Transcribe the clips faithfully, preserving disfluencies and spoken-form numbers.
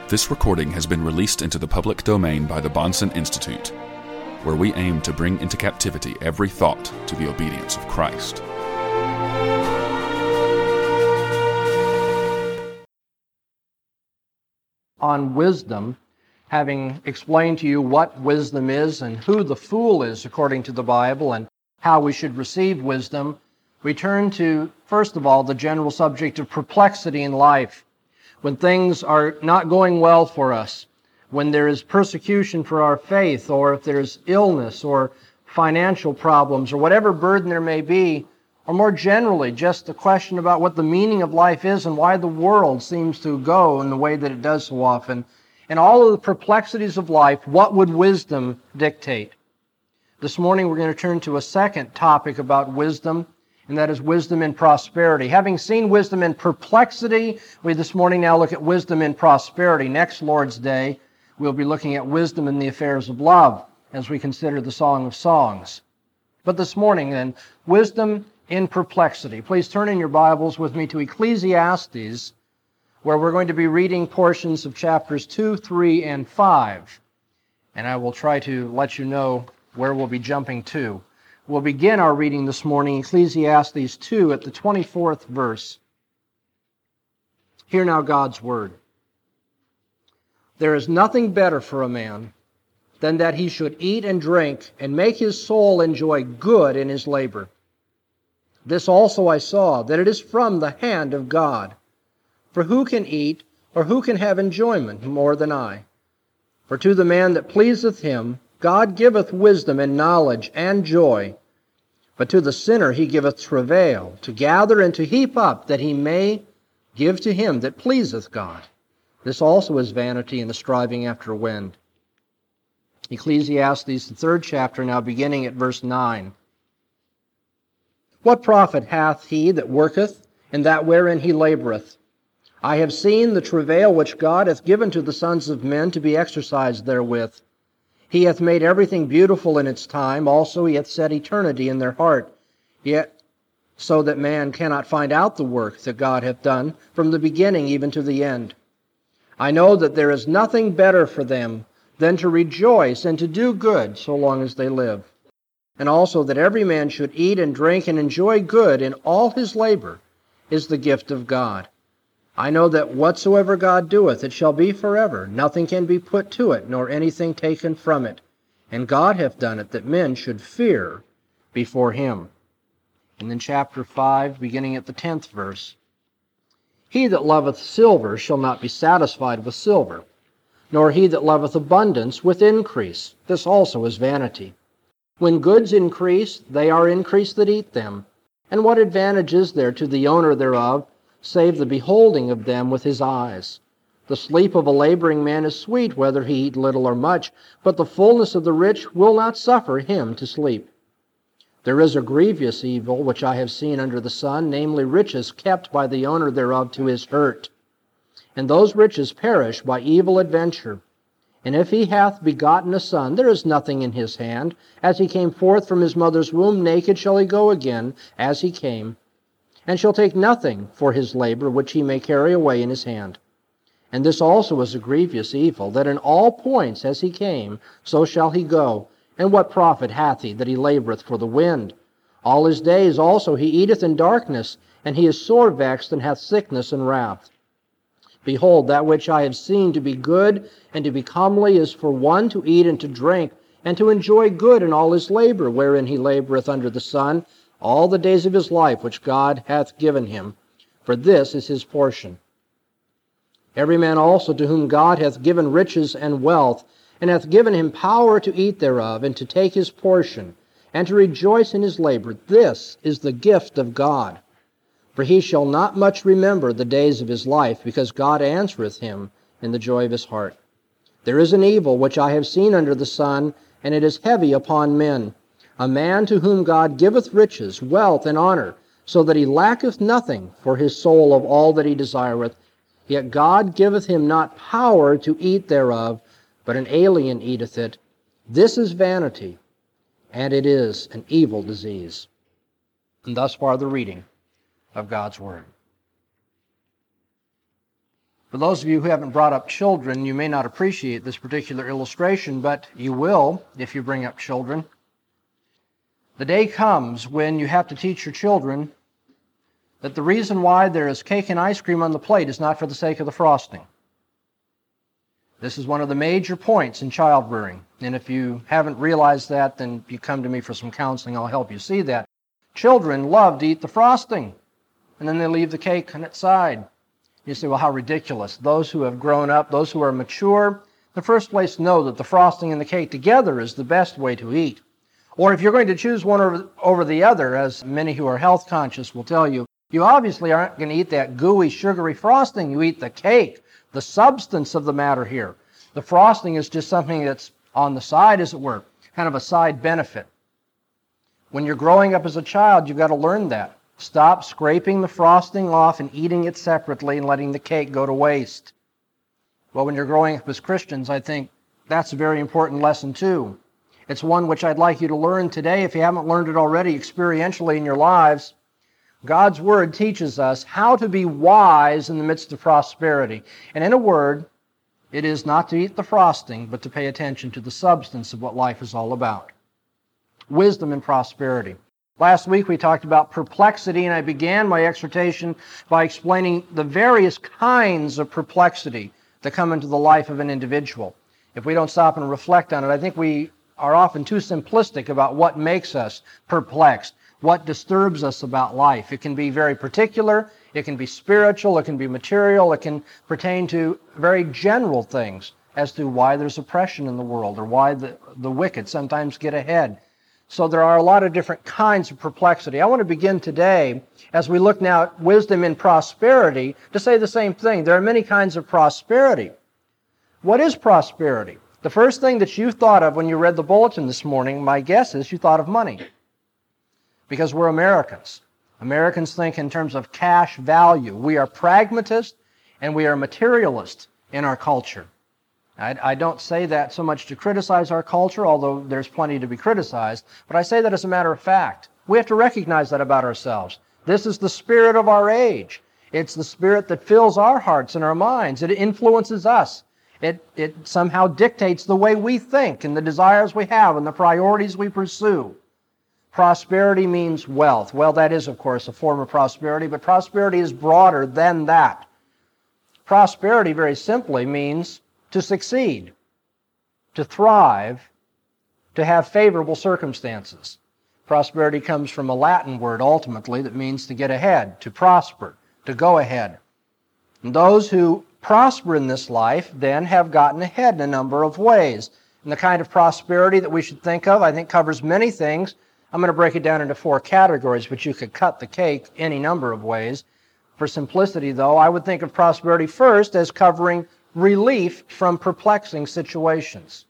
This recording has been released into the public domain by the Bahnsen Institute, where we aim to bring into captivity every thought to the obedience of Christ. On wisdom, having explained to you what wisdom is and who the fool is according to the Bible and how we should receive wisdom, we turn to, first of all, the general subject of perplexity in life. When things are not going well for us, when there is persecution for our faith, or if there's illness or financial problems or whatever burden there may be, or more generally, just the question about what the meaning of life is and why the world seems to go in the way that it does so often. In all of the perplexities of life, what would wisdom dictate? This morning we're going to turn to a second topic about wisdom, and that is wisdom in prosperity. Having seen wisdom in perplexity, we this morning now look at wisdom in prosperity. Next Lord's Day, we'll be looking at wisdom in the affairs of love as we consider the Song of Songs. But this morning then, wisdom in perplexity. Please turn in your Bibles with me to Ecclesiastes, where we're going to be reading portions of chapters two, three, and five. And I will try to let you know where we'll be jumping to. We'll begin our reading this morning, Ecclesiastes two, at the twenty-fourth verse. Hear now God's word. There is nothing better for a man than that he should eat and drink and make his soul enjoy good in his labor. This also I saw, that it is from the hand of God. For who can eat, or who can have enjoyment more than I? For to the man that pleaseth him, God giveth wisdom and knowledge and joy. But to the sinner he giveth travail, to gather and to heap up, that he may give to him that pleaseth God. This also is vanity and the striving after wind. Ecclesiastes, the third chapter, now beginning at verse nine. What profit hath he that worketh, in that wherein he laboureth? I have seen the travail which God hath given to the sons of men to be exercised therewith. He hath made everything beautiful in its time, also he hath set eternity in their heart, yet so that man cannot find out the work that God hath done from the beginning even to the end. I know that there is nothing better for them than to rejoice and to do good so long as they live, and also that every man should eat and drink and enjoy good in all his labor is the gift of God. I know that whatsoever God doeth, it shall be forever. Nothing can be put to it, nor anything taken from it. And God hath done it, that men should fear before him. And then chapter five, beginning at the tenth verse. He that loveth silver shall not be satisfied with silver, nor he that loveth abundance with increase. This also is vanity. When goods increase, they are increased that eat them. And what advantage is there to the owner thereof, save the beholding of them with his eyes? The sleep of a laboring man is sweet, whether he eat little or much, but the fullness of the rich will not suffer him to sleep. There is a grievous evil which I have seen under the sun, namely riches kept by the owner thereof to his hurt. And those riches perish by evil adventure. And if he hath begotten a son, there is nothing in his hand. As he came forth from his mother's womb, naked shall he go again, as he came, and shall take nothing for his labor which he may carry away in his hand. And this also is a grievous evil, that in all points as he came, so shall he go. And what profit hath he that he laboureth for the wind? All his days also he eateth in darkness, and he is sore vexed, and hath sickness and wrath. Behold, that which I have seen to be good and to be comely is for one to eat and to drink, and to enjoy good in all his labor, wherein he laboureth under the sun, all the days of his life which God hath given him, for this is his portion. Every man also to whom God hath given riches and wealth, and hath given him power to eat thereof, and to take his portion, and to rejoice in his labor, this is the gift of God. For he shall not much remember the days of his life, because God answereth him in the joy of his heart. There is an evil which I have seen under the sun, and it is heavy upon men, a man to whom God giveth riches, wealth, and honor, so that he lacketh nothing for his soul of all that he desireth. Yet God giveth him not power to eat thereof, but an alien eateth it. This is vanity, and it is an evil disease. And thus far the reading of God's Word. For those of you who haven't brought up children, you may not appreciate this particular illustration, but you will if you bring up children. The day comes when you have to teach your children that the reason why there is cake and ice cream on the plate is not for the sake of the frosting. This is one of the major points in child rearing. And if you haven't realized that, then you come to me for some counseling. I'll help you see that. Children love to eat the frosting, and then they leave the cake on its side. You say, well, how ridiculous. Those who have grown up, those who are mature, in the first place know that the frosting and the cake together is the best way to eat. Or if you're going to choose one over, over the other, as many who are health conscious will tell you, you obviously aren't going to eat that gooey, sugary frosting. You eat the cake, the substance of the matter here. The frosting is just something that's on the side, as it were, kind of a side benefit. When you're growing up as a child, you've got to learn that. Stop scraping the frosting off and eating it separately and letting the cake go to waste. Well, when you're growing up as Christians, I think that's a very important lesson too. It's one which I'd like you to learn today, if you haven't learned it already experientially in your lives. God's Word teaches us how to be wise in the midst of prosperity. And in a word, it is not to eat the frosting, but to pay attention to the substance of what life is all about. Wisdom and prosperity. Last week we talked about perplexity, and I began my exhortation by explaining the various kinds of perplexity that come into the life of an individual. If we don't stop and reflect on it, I think we are often too simplistic about what makes us perplexed, what disturbs us about life. It can be very particular, it can be spiritual, it can be material, it can pertain to very general things as to why there's oppression in the world or why the, the wicked sometimes get ahead. So there are a lot of different kinds of perplexity. I want to begin today, as we look now at wisdom in prosperity, to say the same thing. There are many kinds of prosperity. What is prosperity? The first thing that you thought of when you read the bulletin this morning, my guess is you thought of money. Because we're Americans. Americans think in terms of cash value. We are pragmatists and we are materialists in our culture. I, I don't say that so much to criticize our culture, although there's plenty to be criticized, but I say that as a matter of fact. We have to recognize that about ourselves. This is the spirit of our age. It's the spirit that fills our hearts and our minds. It influences us. It, it somehow dictates the way we think and the desires we have and the priorities we pursue. Prosperity means wealth. Well, that is, of course, a form of prosperity, but prosperity is broader than that. Prosperity, very simply, means to succeed, to thrive, to have favorable circumstances. Prosperity comes from a Latin word, ultimately, that means to get ahead, to prosper, to go ahead. And those who prosper in this life then have gotten ahead in a number of ways. And the kind of prosperity that we should think of, I think, covers many things. I'm going to break it down into four categories, but you could cut the cake any number of ways. For simplicity, though, I would think of prosperity first as covering relief from perplexing situations.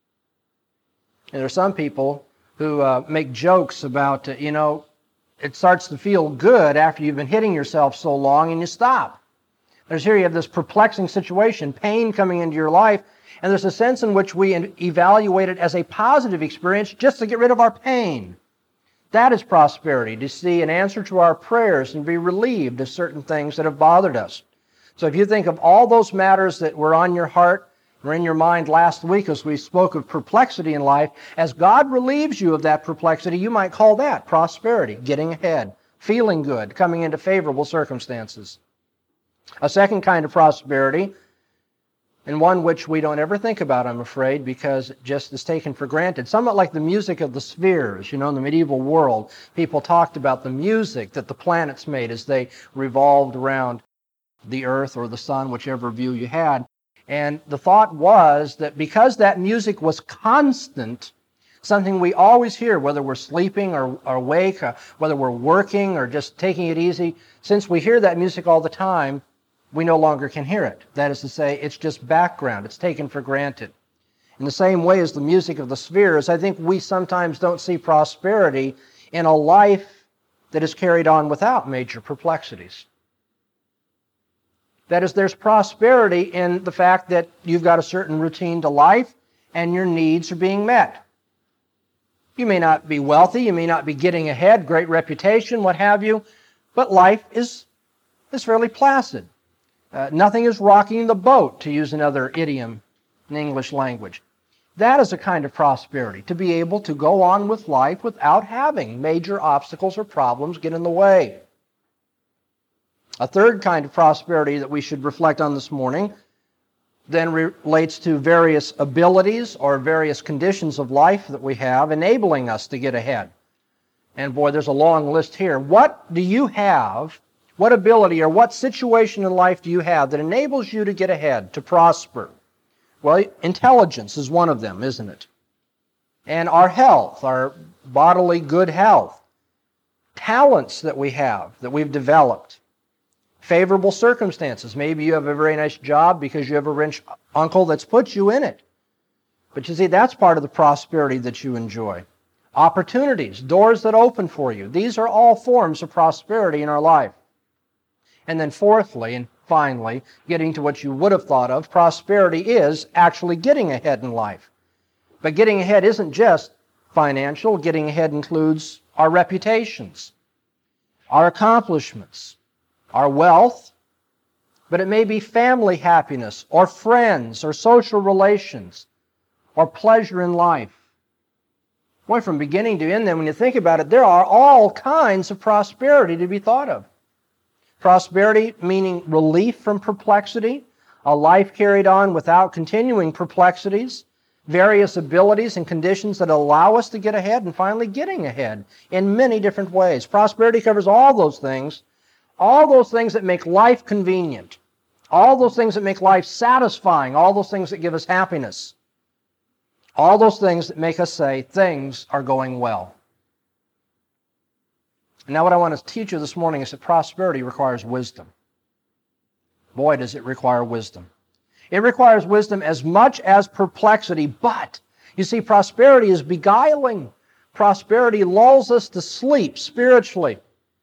And there are some people who uh, make jokes about, uh, you know, it starts to feel good after you've been hitting yourself so long and you stop. There's here you have this perplexing situation, pain coming into your life, and there's a sense in which we evaluate it as a positive experience just to get rid of our pain. That is prosperity, to see an answer to our prayers and be relieved of certain things that have bothered us. So if you think of all those matters that were on your heart or in your mind last week as we spoke of perplexity in life, as God relieves you of that perplexity, you might call that prosperity, getting ahead, feeling good, coming into favorable circumstances. A second kind of prosperity, and one which we don't ever think about, I'm afraid, because it just is taken for granted. Somewhat like the music of the spheres. You know, in the medieval world, people talked about the music that the planets made as they revolved around the earth or the sun, whichever view you had. And the thought was that because that music was constant, something we always hear, whether we're sleeping or, or awake, uh, whether we're working or just taking it easy, since we hear that music all the time, we no longer can hear it. That is to say, it's just background. It's taken for granted. In the same way as the music of the spheres, I think we sometimes don't see prosperity in a life that is carried on without major perplexities. That is, there's prosperity in the fact that you've got a certain routine to life and your needs are being met. You may not be wealthy, you may not be getting ahead, great reputation, what have you, but life is, is fairly placid. Uh, nothing is rocking the boat, to use another idiom in the English language. That is a kind of prosperity, to be able to go on with life without having major obstacles or problems get in the way. A third kind of prosperity that we should reflect on this morning then relates to various abilities or various conditions of life that we have enabling us to get ahead. And boy, there's a long list here. What do you have, what ability or what situation in life do you have that enables you to get ahead, to prosper? Well, intelligence is one of them, isn't it? And our health, our bodily good health. Talents that we have, that we've developed. Favorable circumstances. Maybe you have a very nice job because you have a rich uncle that's put you in it. But you see, that's part of the prosperity that you enjoy. Opportunities, doors that open for you. These are all forms of prosperity in our life. And then fourthly, and finally, getting to what you would have thought of, prosperity is actually getting ahead in life. But getting ahead isn't just financial. Getting ahead includes our reputations, our accomplishments, our wealth, but it may be family happiness, or friends, or social relations, or pleasure in life. Boy, from beginning to end, then, when you think about it, there are all kinds of prosperity to be thought of. Prosperity meaning relief from perplexity, a life carried on without continuing perplexities, various abilities and conditions that allow us to get ahead, and finally getting ahead in many different ways. Prosperity covers all those things, all those things that make life convenient, all those things that make life satisfying, all those things that give us happiness, all those things that make us say things are going well. And now what I want to teach you this morning is that prosperity requires wisdom. Boy, does it require wisdom. It requires wisdom as much as perplexity, but you see, prosperity is beguiling. Prosperity lulls us to sleep spiritually.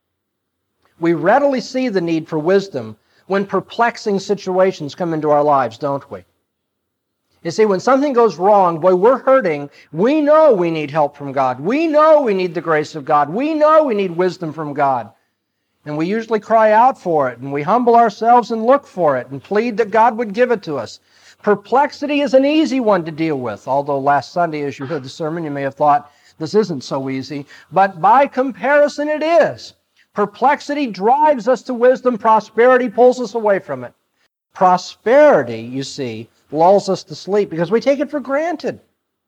We readily see the need for wisdom when perplexing situations come into our lives, don't we? You see, when something goes wrong, boy, we're hurting. We know we need help from God. We know we need the grace of God. We know we need wisdom from God. And we usually cry out for it, and we humble ourselves and look for it, and plead that God would give it to us. Perplexity is an easy one to deal with, although last Sunday, as you heard the sermon, you may have thought this isn't so easy. But by comparison, it is. Perplexity drives us to wisdom. Prosperity pulls us away from it. Prosperity, you see, lulls us to sleep because we take it for granted.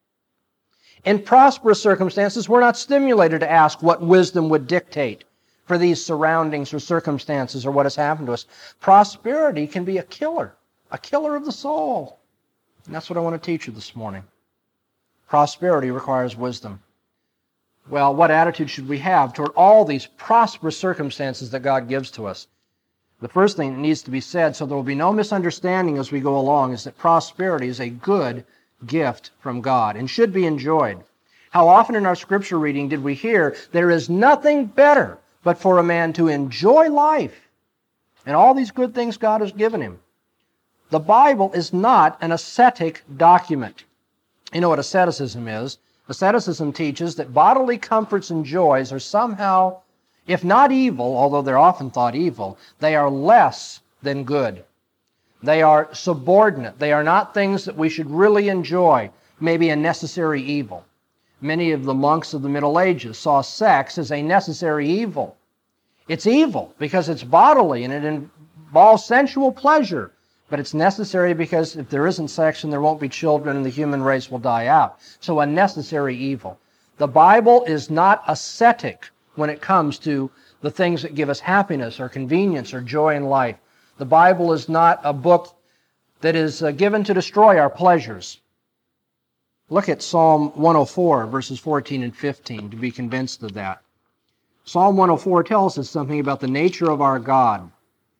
In prosperous circumstances, we're not stimulated to ask what wisdom would dictate for these surroundings or circumstances or what has happened to us. Prosperity can be a killer, a killer of the soul. And that's what I want to teach you this morning. Prosperity requires wisdom. Well, what attitude should we have toward all these prosperous circumstances that God gives to us? The first thing that needs to be said, so there will be no misunderstanding as we go along, is that prosperity is a good gift from God and should be enjoyed. How often in our scripture reading did we hear, there is nothing better but for a man to enjoy life and all these good things God has given him. The Bible is not an ascetic document. You know what asceticism is? Asceticism teaches that bodily comforts and joys are somehow, if not evil, although they're often thought evil, they are less than good. They are subordinate. They are not things that we should really enjoy, maybe a necessary evil. Many of the monks of the Middle Ages saw sex as a necessary evil. It's evil because it's bodily and it involves sensual pleasure. But it's necessary because if there isn't sex, then there won't be children and the human race will die out. So a necessary evil. The Bible is not ascetic when it comes to the things that give us happiness or convenience or joy in life. The Bible is not a book that is uh, given to destroy our pleasures. Look at Psalm one oh four, verses fourteen and fifteen, to be convinced of that. Psalm one oh four tells us something about the nature of our God.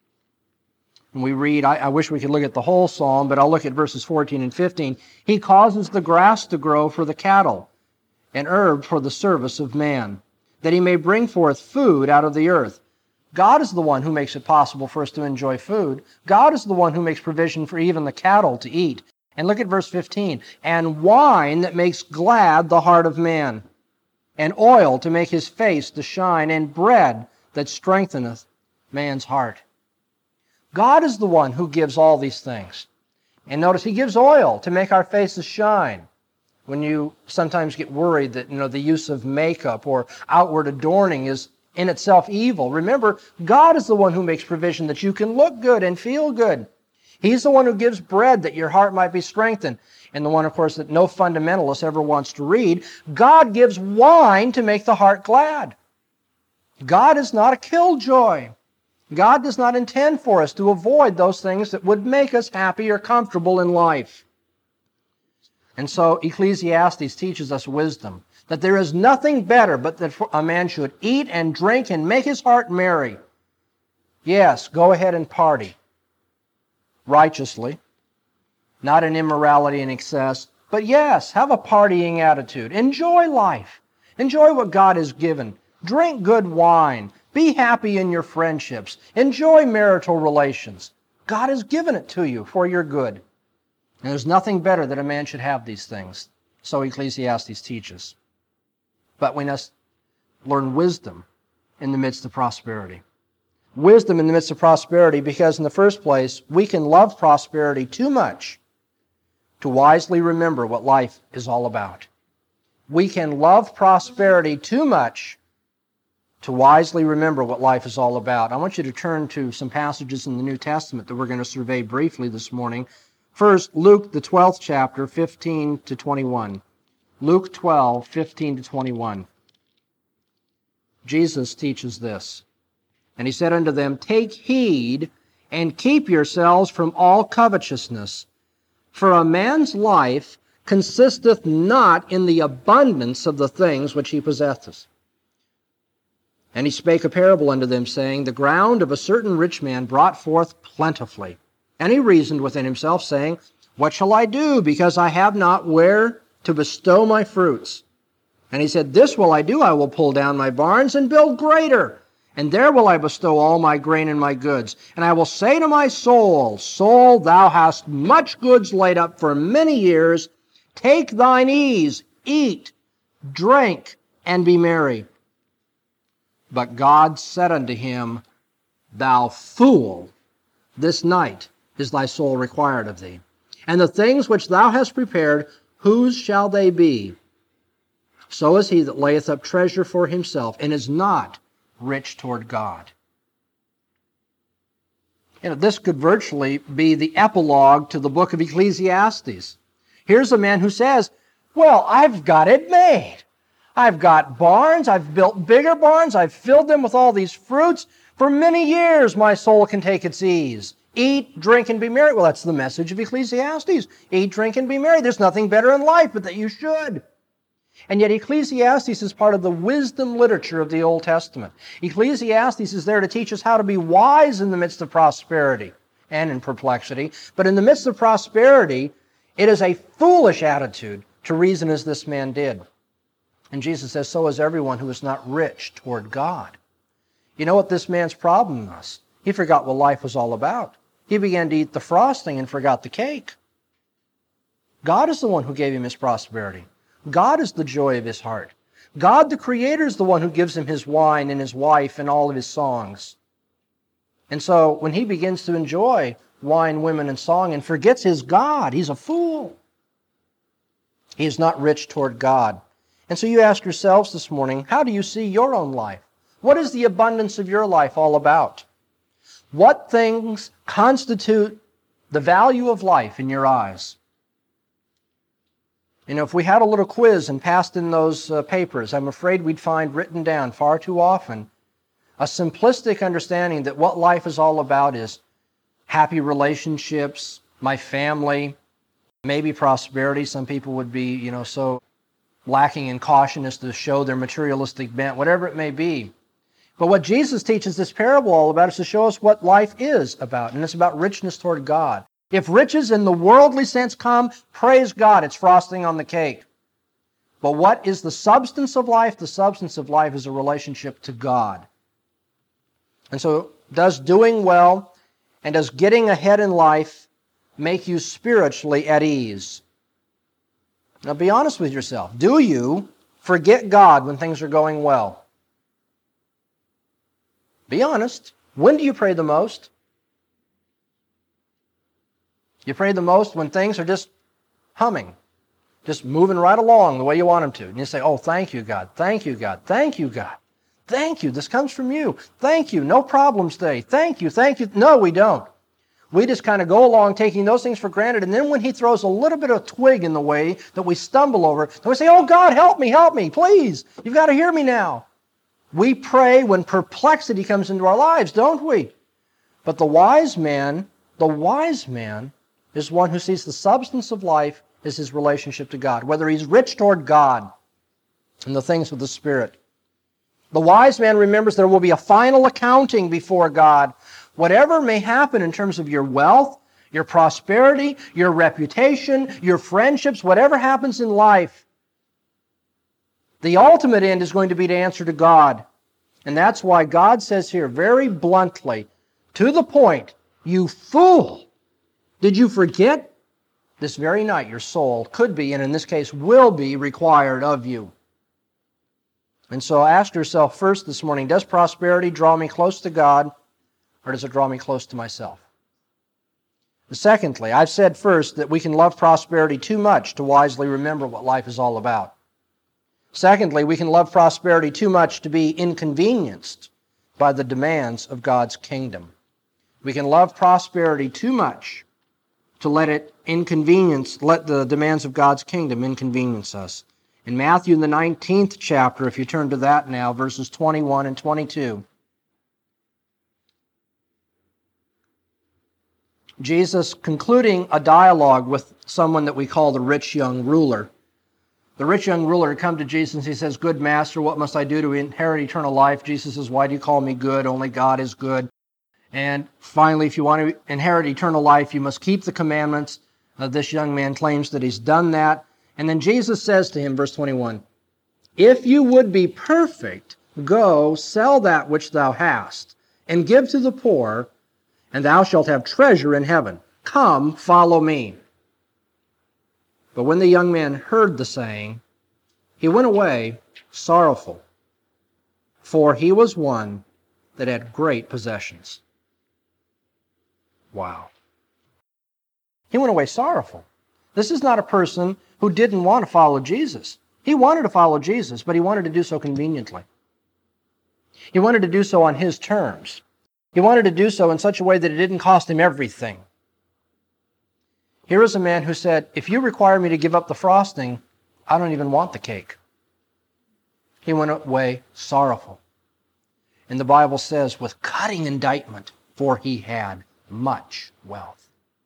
And we read, I, I wish we could look at the whole psalm, but I'll look at verses fourteen and fifteen. He causes the grass to grow for the cattle, and herb for the service of man, that he may bring forth food out of the earth. God is the one who makes it possible for us to enjoy food. God is the one who makes provision for even the cattle to eat. And look at verse fifteen. And wine that makes glad the heart of man, and oil to make his face to shine, and bread that strengtheneth man's heart. God is the one who gives all these things. And notice He gives oil to make our faces shine. When you sometimes get worried that, you know, the use of makeup or outward adorning is in itself evil, remember, God is the one who makes provision that you can look good and feel good. He's the one who gives bread that your heart might be strengthened. And the one, of course, that no fundamentalist ever wants to read. God gives wine to make the heart glad. God is not a killjoy. God does not intend for us to avoid those things that would make us happy or comfortable in life. And so Ecclesiastes teaches us wisdom, that there is nothing better but that a man should eat and drink and make his heart merry. Yes, go ahead and party righteously, not in immorality and excess, but yes, have a partying attitude. Enjoy life. Enjoy what God has given. Drink good wine. Be happy in your friendships. Enjoy marital relations. God has given it to you for your good. And there's nothing better that a man should have these things. So Ecclesiastes teaches. But we must learn wisdom in the midst of prosperity. Wisdom in the midst of prosperity because, in the first place, we can love prosperity too much to wisely remember what life is all about. We can love prosperity too much to wisely remember what life is all about. I want you to turn to some passages in the New Testament that we're going to survey briefly this morning. First, Luke, the twelfth chapter, fifteen to twenty-one. Luke twelve, fifteen to twenty-one. Jesus teaches this. And He said unto them, Take heed and keep yourselves from all covetousness, for a man's life consisteth not in the abundance of the things which he possesseth. And He spake a parable unto them, saying, The ground of a certain rich man brought forth plentifully. And he reasoned within himself, saying, What shall I do, because I have not where to bestow my fruits? And he said, This will I do, I will pull down my barns and build greater, and there will I bestow all my grain and my goods. And I will say to my soul, Soul, thou hast much goods laid up for many years. Take thine ease, eat, drink, and be merry. But God said unto him, Thou fool, this night is thy soul required of thee. And the things which thou hast prepared, whose shall they be? So is he that layeth up treasure for himself, and is not rich toward God. You know, this could virtually be the epilogue to the book of Ecclesiastes. Here's a man who says, Well, I've got it made. I've got barns, I've built bigger barns, I've filled them with all these fruits. For many years my soul can take its ease. Eat, drink, and be merry. Well, that's the message of Ecclesiastes. Eat, drink, and be merry. There's nothing better in life but that you should. And yet Ecclesiastes is part of the wisdom literature of the Old Testament. Ecclesiastes is there to teach us how to be wise in the midst of prosperity and in perplexity. But in the midst of prosperity, it is a foolish attitude to reason as this man did. And Jesus says, so is everyone who is not rich toward God. You know what this man's problem was? He forgot what life was all about. He began to eat the frosting and forgot the cake. God is the one who gave him his prosperity. God is the joy of his heart. God, the Creator, is the one who gives him his wine and his wife and all of his songs. And so when he begins to enjoy wine, women, and song and forgets his God, he's a fool. He is not rich toward God. And so you ask yourselves this morning, how do you see your own life? What is the abundance of your life all about? What things constitute the value of life in your eyes? You know, if we had a little quiz and passed in those uh, papers, I'm afraid we'd find written down far too often a simplistic understanding that what life is all about is happy relationships, my family, maybe prosperity. Some people would be, you know, so lacking in caution as to show their materialistic bent, whatever it may be. But what Jesus teaches this parable all about is to show us what life is about, and it's about richness toward God. If riches in the worldly sense come, praise God, it's frosting on the cake. But what is the substance of life? The substance of life is a relationship to God. And so, does doing well and does getting ahead in life make you spiritually at ease? Now be honest with yourself. Do you forget God when things are going well? Be honest. When do you pray the most? You pray the most when things are just humming, just moving right along the way you want them to. And you say, oh, thank you, God. Thank you, God. Thank you, God. Thank you. This comes from you. Thank you. No problems today. Thank you. Thank you. No, we don't. We just kind of go along taking those things for granted. And then when He throws a little bit of twig in the way that we stumble over, then we say, oh, God, help me, help me, please. You've got to hear me now. We pray when perplexity comes into our lives, don't we? But the wise man, the wise man is one who sees the substance of life as his relationship to God, whether he's rich toward God and the things of the Spirit. The wise man remembers there will be a final accounting before God. Whatever may happen in terms of your wealth, your prosperity, your reputation, your friendships, whatever happens in life, the ultimate end is going to be to answer to God. And that's why God says here very bluntly, to the point, you fool, did you forget? This very night your soul could be, and in this case will be, required of you. And so ask yourself first this morning, does prosperity draw me close to God, or does it draw me close to myself? Secondly, I've said first that we can love prosperity too much to wisely remember what life is all about. Secondly, we can love prosperity too much to be inconvenienced by the demands of God's kingdom. We can love prosperity too much to let it inconvenience, let the demands of God's kingdom inconvenience us. In Matthew, in the nineteenth chapter, if you turn to that now, verses twenty-one and twenty-two, Jesus concluding a dialogue with someone that we call the rich young ruler. The rich young ruler had come to Jesus and he says, good master, what must I do to inherit eternal life? Jesus says, why do you call me good? Only God is good. And finally, if you want to inherit eternal life, you must keep the commandments. Uh, this young man claims that he's done that. And then Jesus says to him, verse twenty-one, if you would be perfect, go, sell that which thou hast, and give to the poor, and thou shalt have treasure in heaven. Come, follow me. But when the young man heard the saying, he went away sorrowful, for he was one that had great possessions. Wow. He went away sorrowful. This is not a person who didn't want to follow Jesus. He wanted to follow Jesus, but he wanted to do so conveniently. He wanted to do so on his terms. He wanted to do so in such a way that it didn't cost him everything. Here is a man who said, if you require me to give up the frosting, I don't even want the cake. He went away sorrowful. And the Bible says, with cutting indictment, for he had much wealth.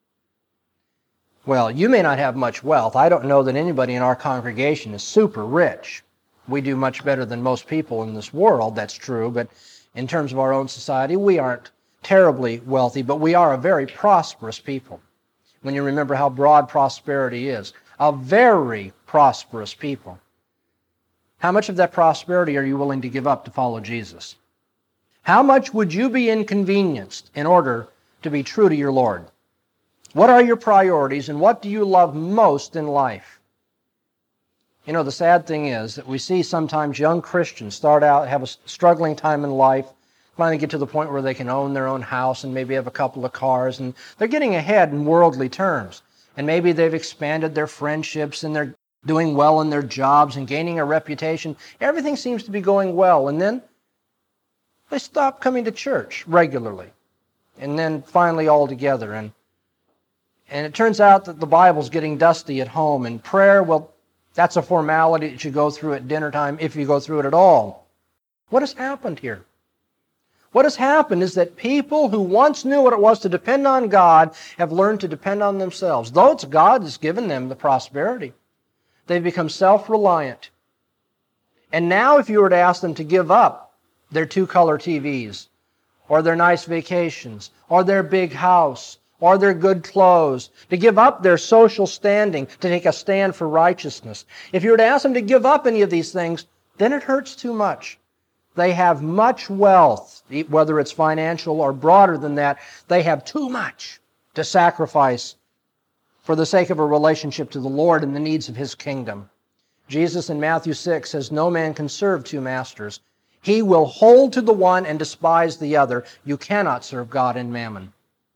Well, you may not have much wealth. I don't know that anybody in our congregation is super rich. We do much better than most people in this world, that's true, but in terms of our own society, we aren't terribly wealthy, but we are a very prosperous people. When you remember how broad prosperity is, a very prosperous people. How much of that prosperity are you willing to give up to follow Jesus? How much would you be inconvenienced in order to be true to your Lord? What are your priorities, and what do you love most in life? You know, the sad thing is that we see sometimes young Christians start out, have a struggling time in life, finally get to the point where they can own their own house and maybe have a couple of cars, and they're getting ahead in worldly terms. And maybe they've expanded their friendships and they're doing well in their jobs and gaining a reputation. Everything seems to be going well. And then they stop coming to church regularly. And then finally altogether. And, and it turns out that the Bible's getting dusty at home. And prayer, well, that's a formality that you go through at dinner time if you go through it at all. What has happened here? What has happened is that people who once knew what it was to depend on God have learned to depend on themselves. Though it's God that's given them the prosperity, they've become self-reliant. And now if you were to ask them to give up their two-color T Vs, or their nice vacations, or their big house, or their good clothes, to give up their social standing, to take a stand for righteousness, if you were to ask them to give up any of these things, then it hurts too much. They have much wealth, whether it's financial or broader than that. They have too much to sacrifice for the sake of a relationship to the Lord and the needs of His kingdom. Jesus in Matthew six says, no man can serve two masters. He will hold to the one and despise the other. You cannot serve God and mammon.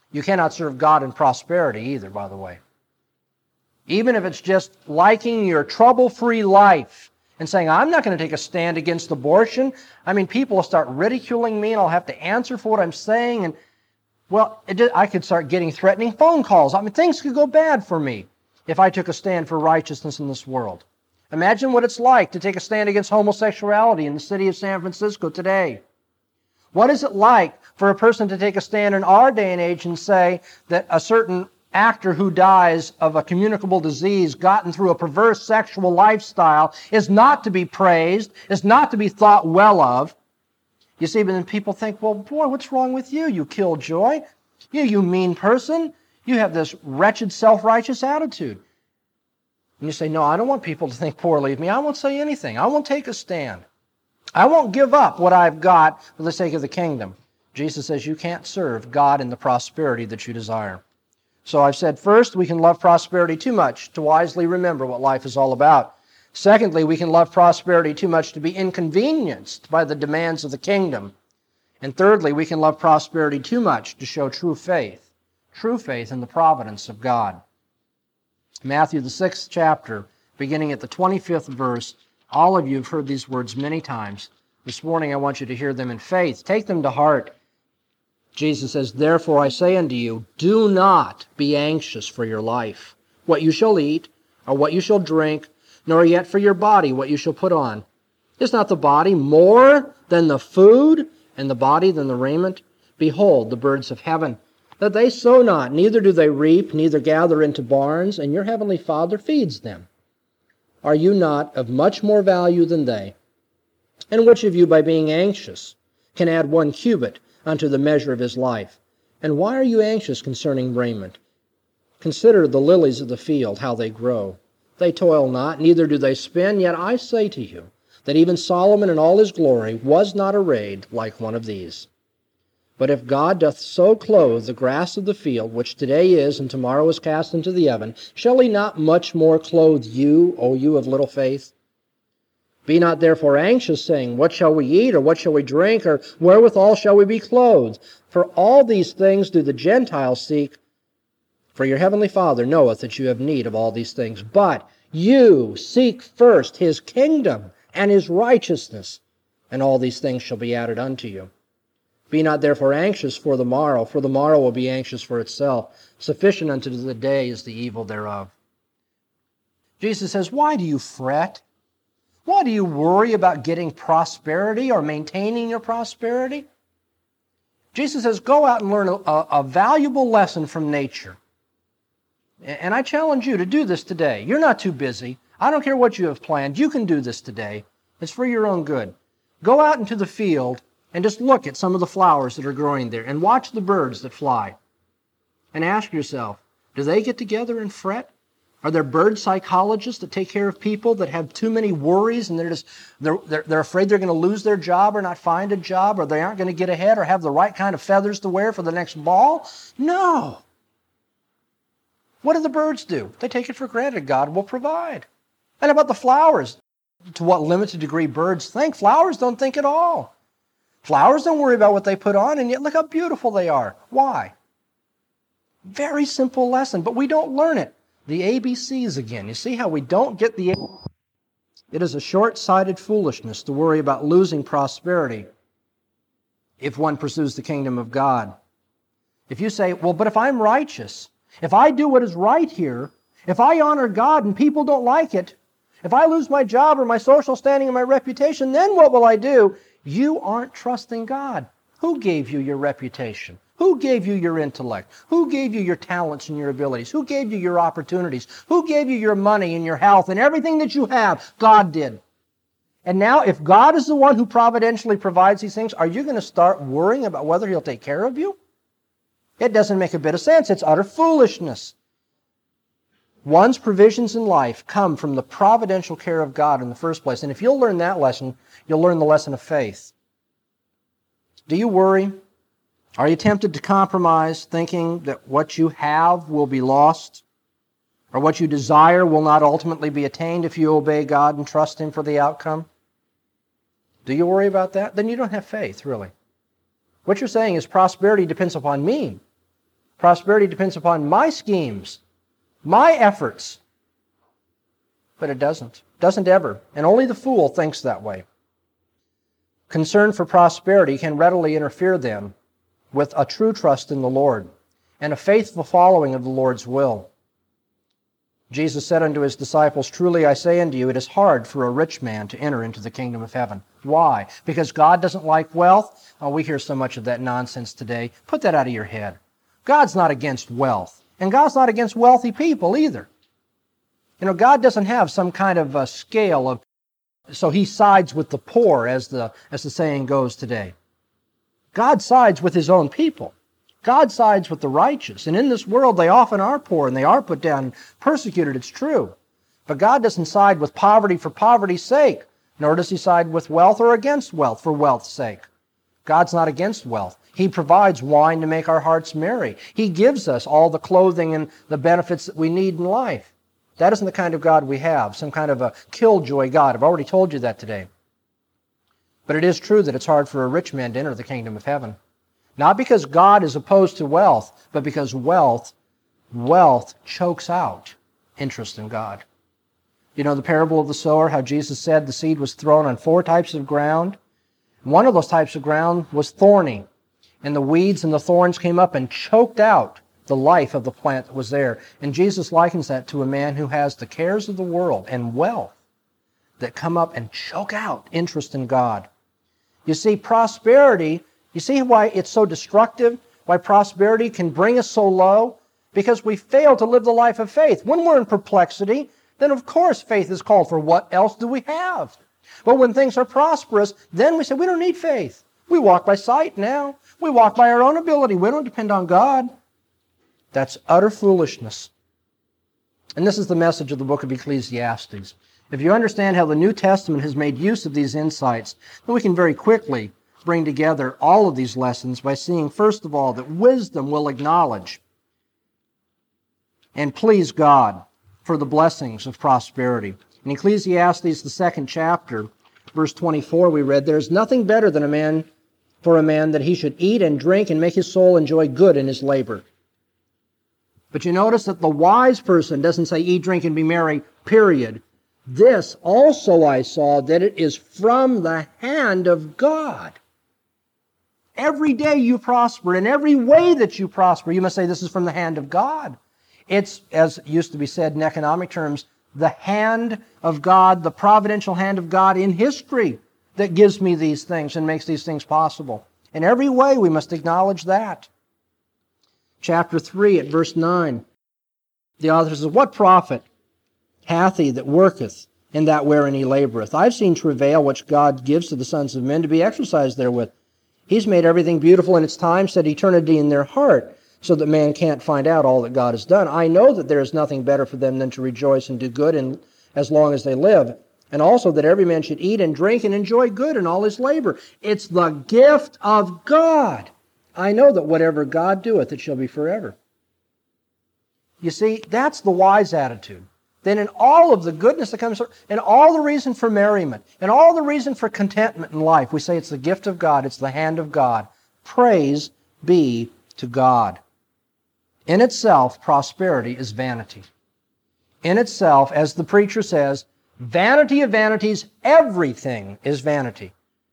You cannot serve God in prosperity either, by the way. Even if it's just liking your trouble-free life and saying, I'm not going to take a stand against abortion. I mean, people will start ridiculing me and I'll have to answer for what I'm saying. And, well, it just, I could start getting threatening phone calls. I mean, things could go bad for me if I took a stand for righteousness in this world. Imagine what it's like to take a stand against homosexuality in the city of San Francisco today. What is it like for a person to take a stand in our day and age and say that a certain actor who dies of a communicable disease gotten through a perverse sexual lifestyle is not to be praised, is not to be thought well of? You see, but then people think, well, boy, what's wrong with you, you killjoy? You, you mean person? You have this wretched, self-righteous attitude. And you say, no, I don't want people to think poorly of me. I won't say anything. I won't take a stand. I won't give up what I've got for the sake of the kingdom. Jesus says you can't serve God in the prosperity that you desire. So I've said, first, we can love prosperity too much to wisely remember what life is all about. Secondly, we can love prosperity too much to be inconvenienced by the demands of the kingdom. And thirdly, we can love prosperity too much to show true faith, true faith in the providence of God. Matthew, the sixth chapter, beginning at the twenty-fifth verse, all of you have heard these words many times. This morning I want you to hear them in faith. Take them to heart. Jesus says, therefore I say unto you, do not be anxious for your life, what you shall eat, or what you shall drink, nor yet for your body, what you shall put on. Is not the body more than the food, and the body than the raiment? Behold, the birds of heaven, that they sow not, neither do they reap, neither gather into barns, and your heavenly Father feeds them. Are you not of much more value than they? And which of you, by being anxious, can add one cubit unto the measure of his life? And why are you anxious concerning raiment? Consider the lilies of the field, how they grow. They toil not, neither do they spin. Yet I say to you, that even Solomon in all his glory was not arrayed like one of these. But if God doth so clothe the grass of the field, which today is, and tomorrow is cast into the oven, shall he not much more clothe you, O you of little faith? Be not therefore anxious, saying, what shall we eat, or what shall we drink, or wherewithal shall we be clothed? For all these things do the Gentiles seek. For your heavenly Father knoweth that you have need of all these things. But you seek first his kingdom and his righteousness, and all these things shall be added unto you. Be not therefore anxious for the morrow, for the morrow will be anxious for itself. Sufficient unto the day is the evil thereof. Jesus says, why do you fret? Why do you worry about getting prosperity or maintaining your prosperity? Jesus says, go out and learn a, a valuable lesson from nature. And I challenge you to do this today. You're not too busy. I don't care what you have planned. You can do this today. It's for your own good. Go out into the field and just look at some of the flowers that are growing there and watch the birds that fly. And ask yourself, do they get together and fret? Are there bird psychologists that take care of people that have too many worries and they're just they're, they're, they're afraid they're going to lose their job or not find a job, or they aren't going to get ahead or have the right kind of feathers to wear for the next ball? No. What do the birds do? They take it for granted God will provide. And about the flowers? To what limited degree birds think? Flowers don't think at all. Flowers don't worry about what they put on, and yet look how beautiful they are. Why? Very simple lesson, but we don't learn it. The A B Cs again. You see how we don't get the... It is a short-sighted foolishness to worry about losing prosperity if one pursues the kingdom of God. If you say, well, but if I'm righteous, if I do what is right here, if I honor God and people don't like it, if I lose my job or my social standing and my reputation, then what will I do? You aren't trusting God. Who gave you your reputation? Who gave you your intellect? Who gave you your talents and your abilities? Who gave you your opportunities? Who gave you your money and your health and everything that you have? God did. And now, if God is the one who providentially provides these things, are you going to start worrying about whether He'll take care of you? It doesn't make a bit of sense. It's utter foolishness. One's provisions in life come from the providential care of God in the first place. And if you'll learn that lesson, you'll learn the lesson of faith. Do you worry? Are you tempted to compromise, thinking that what you have will be lost, or what you desire will not ultimately be attained if you obey God and trust Him for the outcome? Do you worry about that? Then you don't have faith, really. What you're saying is prosperity depends upon me. Prosperity depends upon my schemes, my efforts. But it doesn't. Doesn't ever. And only the fool thinks that way. Concern for prosperity can readily interfere then with a true trust in the Lord and a faithful following of the Lord's will. Jesus said unto his disciples, Truly I say unto you, it is hard for a rich man to enter into the kingdom of heaven. Why? Because God doesn't like wealth? Oh, we hear so much of that nonsense today. Put that out of your head. God's not against wealth. And God's not against wealthy people either. You know, God doesn't have some kind of a scale of, so He sides with the poor, as the, as the saying goes today. God sides with His own people. God sides with the righteous. And in this world, they often are poor and they are put down and persecuted. It's true. But God doesn't side with poverty for poverty's sake, nor does He side with wealth or against wealth for wealth's sake. God's not against wealth. He provides wine to make our hearts merry. He gives us all the clothing and the benefits that we need in life. That isn't the kind of God we have, some kind of a killjoy God. I've already told you that today. But it is true that it's hard for a rich man to enter the kingdom of heaven. Not because God is opposed to wealth, but because wealth, wealth chokes out interest in God. You know the parable of the sower, how Jesus said the seed was thrown on four types of ground. One of those types of ground was thorny, and the weeds and the thorns came up and choked out the life of the plant that was there. And Jesus likens that to a man who has the cares of the world and wealth that come up and choke out interest in God. You see, prosperity, you see why it's so destructive? Why prosperity can bring us so low? Because we fail to live the life of faith. When we're in perplexity, then of course faith is called for. What else do we have? But when things are prosperous, then we say we don't need faith. We walk by sight now. We walk by our own ability. We don't depend on God. That's utter foolishness. And this is the message of the book of Ecclesiastes. If you understand how the New Testament has made use of these insights, then we can very quickly bring together all of these lessons by seeing, first of all, that wisdom will acknowledge and please God for the blessings of prosperity. In Ecclesiastes, the second chapter, verse twenty-four, we read, There is nothing better than a man for a man that he should eat and drink and make his soul enjoy good in his labor. But you notice that the wise person doesn't say eat, drink, and be merry, period. This also I saw, that it is from the hand of God. Every day you prosper, in every way that you prosper, you must say this is from the hand of God. It's, as used to be said in economic terms, the hand of God, the providential hand of God in history that gives me these things and makes these things possible. In every way we must acknowledge that. Chapter three at verse nine, the author says, What profit hath he that worketh in that wherein he laboreth? I've seen travail which God gives to the sons of men to be exercised therewith. He's made everything beautiful in its time, set eternity in their heart, so that man can't find out all that God has done. I know that there is nothing better for them than to rejoice and do good in, as long as they live, and also that every man should eat and drink and enjoy good in all his labor. It's the gift of God. I know that whatever God doeth, it shall be forever. You see, that's the wise attitude. Then in all of the goodness that comes, and all the reason for merriment, and all the reason for contentment in life, we say it's the gift of God, it's the hand of God. Praise be to God. In itself, prosperity is vanity. In itself, as the preacher says, vanity of vanities, everything is vanity.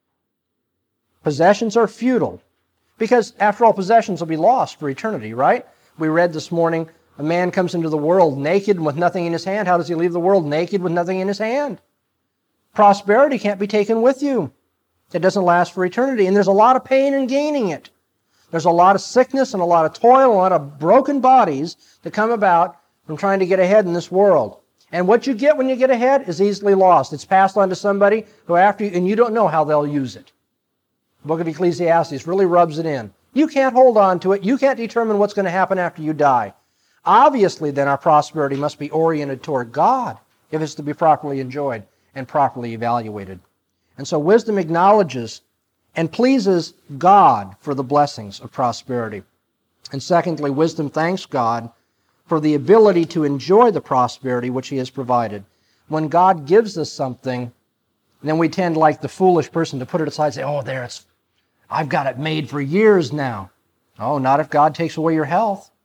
Possessions are futile. Because, after all, possessions will be lost for eternity, right? We read this morning, a man comes into the world naked and with nothing in his hand. How does he leave the world? Naked with nothing in his hand. Prosperity can't be taken with you. It doesn't last for eternity. And there's a lot of pain in gaining it. There's a lot of sickness and a lot of toil, a lot of broken bodies that come about from trying to get ahead in this world. And what you get when you get ahead is easily lost. It's passed on to somebody who after you, and you don't know how they'll use it. The book of Ecclesiastes really rubs it in. You can't hold on to it. You can't determine what's going to happen after you die. Obviously, then, our prosperity must be oriented toward God if it's to be properly enjoyed and properly evaluated. And so wisdom acknowledges and pleases God for the blessings of prosperity. And secondly, wisdom thanks God for the ability to enjoy the prosperity which He has provided. When God gives us something, then we tend, like the foolish person, to put it aside and say, oh, there, it's, I've got it made for years now. Oh, not if God takes away your health.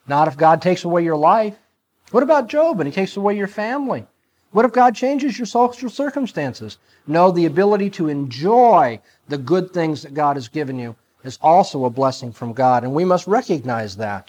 Not if God takes away your life. What about Job and he takes away your family? What if God changes your social circumstances? No, the ability to enjoy the good things that God has given you is also a blessing from God, and we must recognize that.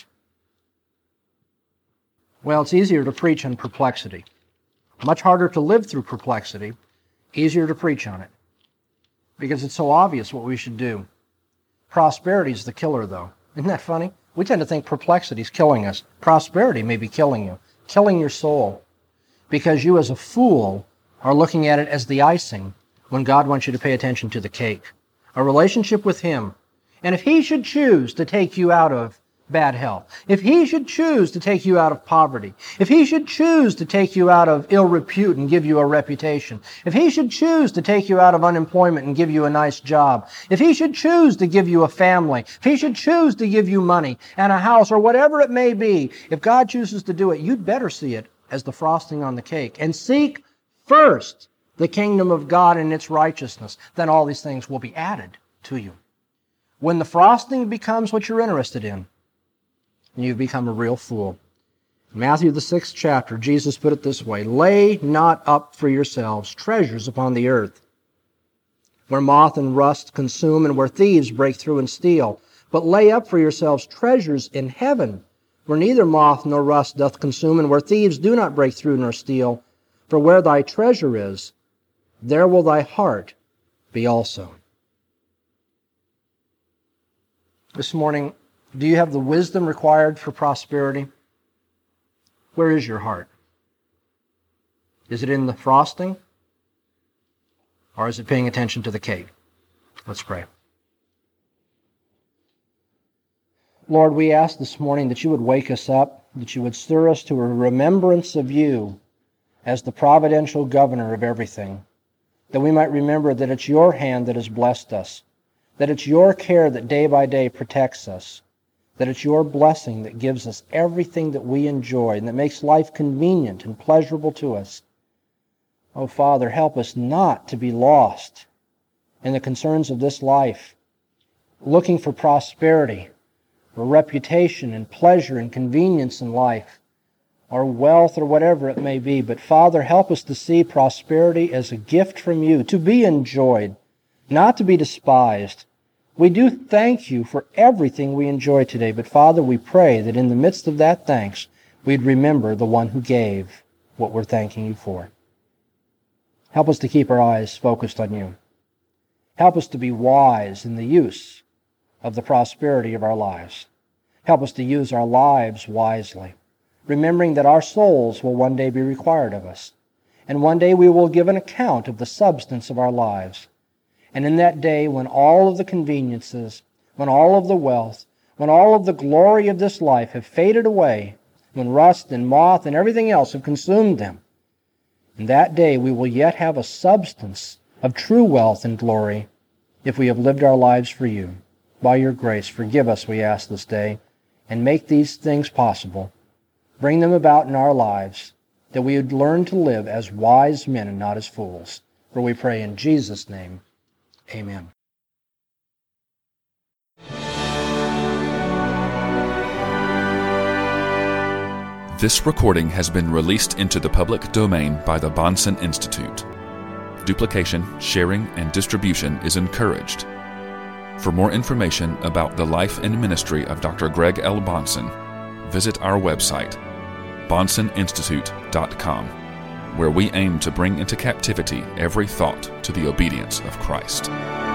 Well, it's easier to preach on perplexity. Much harder to live through perplexity. Easier to preach on it. Because it's so obvious what we should do. Prosperity is the killer, though. Isn't that funny? We tend to think perplexity is killing us. Prosperity may be killing you, killing your soul. Because you as a fool are looking at it as the icing when God wants you to pay attention to the cake. A relationship with Him. And if He should choose to take you out of bad health, if He should choose to take you out of poverty, if He should choose to take you out of ill repute and give you a reputation, if He should choose to take you out of unemployment and give you a nice job, if He should choose to give you a family, if He should choose to give you money and a house or whatever it may be, if God chooses to do it, you'd better see it as the frosting on the cake. And seek first the kingdom of God and its righteousness. Then all these things will be added to you. When the frosting becomes what you're interested in, you've become a real fool. In Matthew, the sixth chapter, Jesus put it this way, "Lay not up for yourselves treasures upon the earth, where moth and rust consume and where thieves break through and steal. But lay up for yourselves treasures in heaven, where neither moth nor rust doth consume and where thieves do not break through nor steal. For where thy treasure is, there will thy heart be also." This morning, do you have the wisdom required for prosperity? Where is your heart? Is it in the frosting? Or is it paying attention to the cake? Let's pray. Lord, we ask this morning that you would wake us up, that you would stir us to a remembrance of you as the providential governor of everything, that we might remember that it's your hand that has blessed us, that it's your care that day by day protects us, that it's your blessing that gives us everything that we enjoy and that makes life convenient and pleasurable to us. Oh, Father, help us not to be lost in the concerns of this life, looking for prosperity, or reputation and pleasure and convenience in life, or wealth or whatever it may be. But Father, help us to see prosperity as a gift from you, to be enjoyed, not to be despised. We do thank you for everything we enjoy today, but Father, we pray that in the midst of that thanks, we'd remember the one who gave what we're thanking you for. Help us to keep our eyes focused on you. Help us to be wise in the use of the prosperity of our lives. Help us to use our lives wisely, remembering that our souls will one day be required of us, and one day we will give an account of the substance of our lives. And in that day, when all of the conveniences, when all of the wealth, when all of the glory of this life have faded away, when rust and moth and everything else have consumed them, in that day we will yet have a substance of true wealth and glory if we have lived our lives for you. By your grace, forgive us, we ask this day, and make these things possible. Bring them about in our lives, that we would learn to live as wise men and not as fools. For we pray in Jesus' name. Amen. This recording has been released into the public domain by the Bahnsen Institute. Duplication, sharing, and distribution is encouraged. For more information about the life and ministry of Doctor Greg L. Bahnsen, visit our website, bahnsen institute dot com, where we aim to bring into captivity every thought to the obedience of Christ.